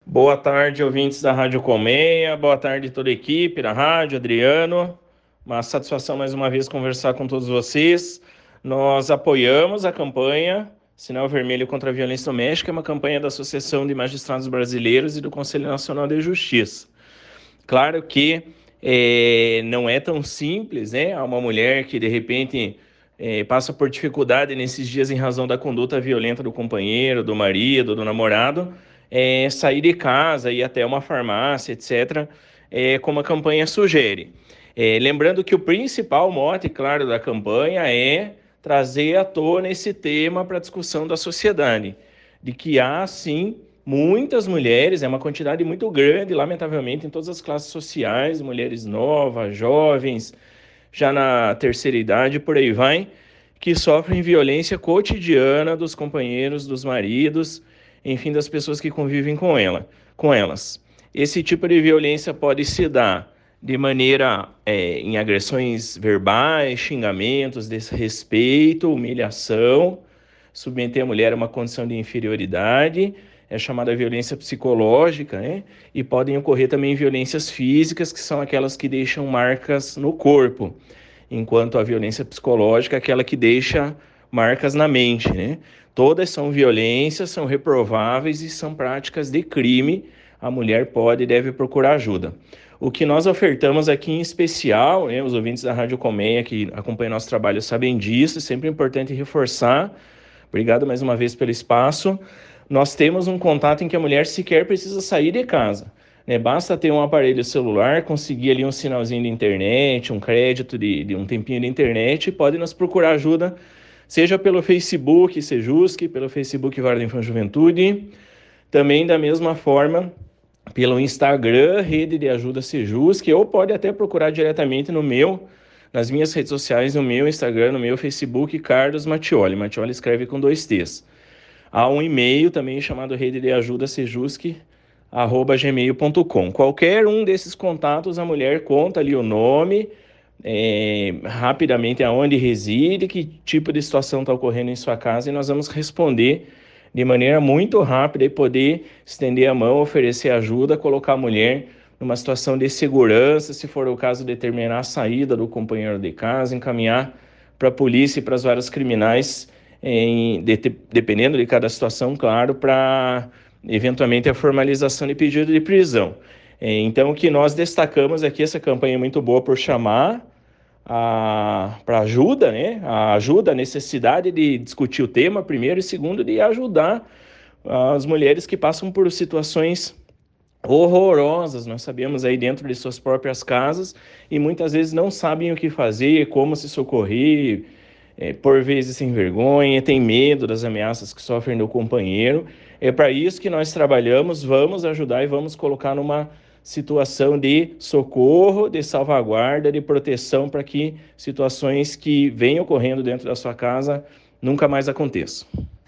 Boa tarde, ouvintes da Rádio Colmeia. Boa tarde, toda a equipe da rádio, Adriano. Uma satisfação mais uma vez conversar com todos vocês. Nós apoiamos a campanha Sinal Vermelho contra a Violência Doméstica, é uma campanha da Associação de Magistrados Brasileiros e do Conselho Nacional de Justiça. Claro que não é tão simples, né? Há uma mulher que, de repente, passa por dificuldade nesses dias em razão da conduta violenta do companheiro, do marido, do namorado, sair de casa, ir até uma farmácia, etc., como a campanha sugere. Lembrando que o principal mote, claro, da campanha é trazer à tona esse tema para a discussão da sociedade, de que há, sim, muitas mulheres, é uma quantidade muito grande, lamentavelmente, em todas as classes sociais, mulheres novas, jovens, já na terceira idade, por aí vai, que sofrem violência cotidiana dos companheiros, dos maridos, enfim, das pessoas que convivem com elas. Esse tipo de violência pode se dar de maneira em agressões verbais, xingamentos, desrespeito, humilhação, submeter a mulher a uma condição de inferioridade, é chamada violência psicológica, né? E podem ocorrer também violências físicas, que são aquelas que deixam marcas no corpo, enquanto a violência psicológica é aquela que deixa marcas na mente, né? Todas são violências, são reprováveis e são práticas de crime. A mulher pode e deve procurar ajuda. O que nós ofertamos aqui em especial, né, os ouvintes da Rádio Colmeia que acompanham nosso trabalho sabem disso, é sempre importante reforçar. Obrigado mais uma vez pelo espaço. Nós temos um contato em que a mulher sequer precisa sair de casa, né? Basta ter um aparelho celular, conseguir ali um sinalzinho de internet, um crédito de um tempinho de internet e pode nos procurar ajuda, seja pelo Facebook Sejusc, pelo Facebook Vara da Infância e Juventude, também da mesma forma pelo Instagram, Rede de Ajuda Sejusc, ou pode até procurar diretamente nas minhas redes sociais, no meu Instagram, no meu Facebook, Carlos Mattioli. Mattioli escreve com 2 T's. Há um e-mail também chamado Rede de Ajuda Sejusc@gmail.com. Qualquer um desses contatos, a mulher conta ali o nome, rapidamente aonde reside, que tipo de situação está ocorrendo em sua casa, e nós vamos responder de maneira muito rápida e poder estender a mão, oferecer ajuda, colocar a mulher numa situação de segurança, se for o caso, determinar a saída do companheiro de casa, encaminhar para a polícia e para as varas criminais, dependendo de cada situação, claro, para eventualmente a formalização de pedido de prisão. Então, o que nós destacamos aqui, essa campanha é muito boa por chamar para ajuda, né? A ajuda, a necessidade de discutir o tema, primeiro, e segundo, de ajudar as mulheres que passam por situações horrorosas, nós sabemos aí dentro de suas próprias casas, e muitas vezes não sabem o que fazer, como se socorrer, por vezes sem vergonha, tem medo das ameaças que sofrem do companheiro. É para isso que nós trabalhamos, vamos ajudar e vamos colocar numa situação de socorro, de salvaguarda, de proteção, para que situações que venham ocorrendo dentro da sua casa nunca mais aconteçam.